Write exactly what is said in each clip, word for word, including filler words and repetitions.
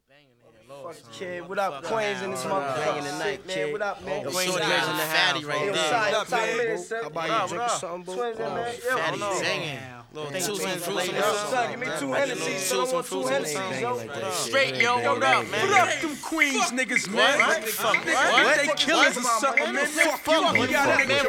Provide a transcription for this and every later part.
Kid, what up, Queens in this motherfucker tonight, man. What up, man? Queens in the house, right there. What up, man? How about you drinking something, boo? Twins in there. Fatty singing. Little two and fruits. Son, give me two Hennessy's, son. I want two Hennessy's, yo. Straight, yo, what up, man? What up, them Queens niggas, man? What? Fuck, Niggas what? think they killers or something, man. Fuck you, Fuck you you, got man.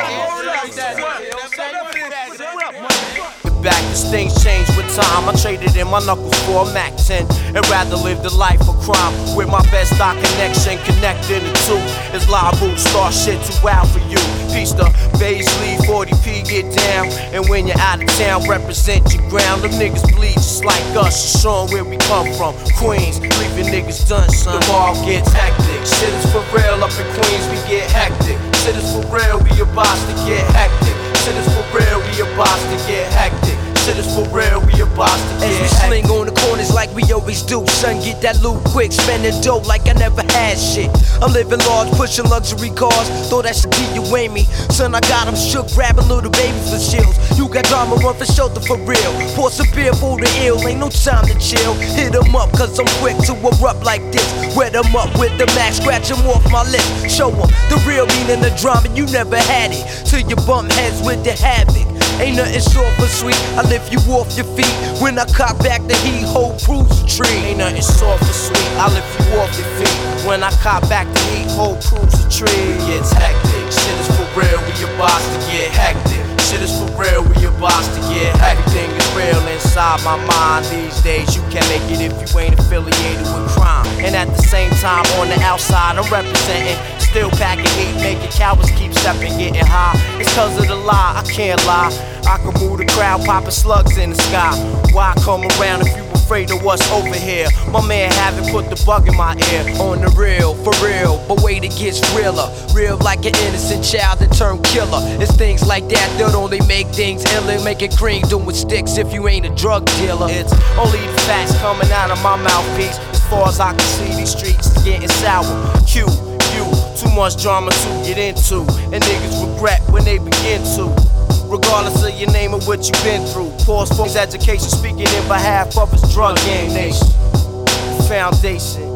Back, as things change with time. I traded in my knuckles for a Mac ten and rather live the life of crime with my best stock connection. Connecting the two is live root, star shit too wild for you. Peace to Baisley, forty P, get down. And when you're out of town, represent your ground. Them niggas bleed just like us, just showing where we come from. Queens, leaving niggas done, son. The ball gets hectic. Shit is for real, up in Queens we get hectic. Shit is for real, we about to get hectic. Shit is for real, we about to get hectic. Shit is for real, we about to get As we sling on the corners like we always do. Son, get that loot quick, spending dough like I never had shit. I'm living large, pushing luxury cars. Throw that shit to you, ain't me. Son, I got them shook, grabbing little babies for shields. You got drama, run for shelter for real. Pour some beer for the ill, ain't no time to chill. Hit them up, cause I'm quick to erupt like this. Wet them up with the max, scratch them off my lip. Show them the real meaning of drama, you never had it. Till you bump heads with the havoc. Ain't nothing soft or sweet, I lift you off your feet. When I cock back the heat, whole proves a tree. Ain't nothing soft or sweet, I lift you off your feet. When I cop back the heat, whole proves a tree. It gets hectic, shit is for real, we about to get hectic. Shit is for real, we about to get hectic. Everything is real inside my mind these days. You can't make it if you ain't affiliated with crime. And at the same time, on the outside, I'm representing. Still packing heat, making cowards keep stepping, getting high. It's cause of the lie, I can't lie. I can move the crowd, popping slugs in the sky. Why come around if you afraid of what's over here? My man haven't put the bug in my ear. On the real, for real, but wait, it gets realer. Real like an innocent child that turned killer. It's things like that that only make things iller. Make it cream, doing sticks if you ain't a drug dealer. It's only the facts coming out of my mouthpiece. As far as I can see, these streets is getting sour. Q, you, too much drama to get into. And niggas regret when they begin to. Regardless of your name or what you've been through. Pause for his education, speaking in behalf of his drug game nation. Foundation,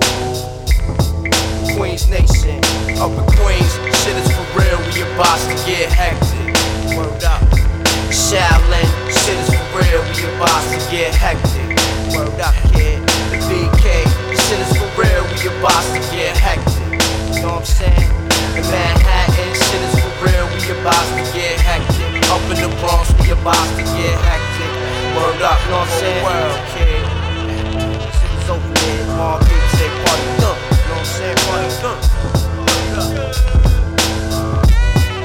Queens Nation. Up in Queens, shit is for real, we about to get hectic. Word up. Shaolin, shit is for real, we about to get hectic. Word up, kid.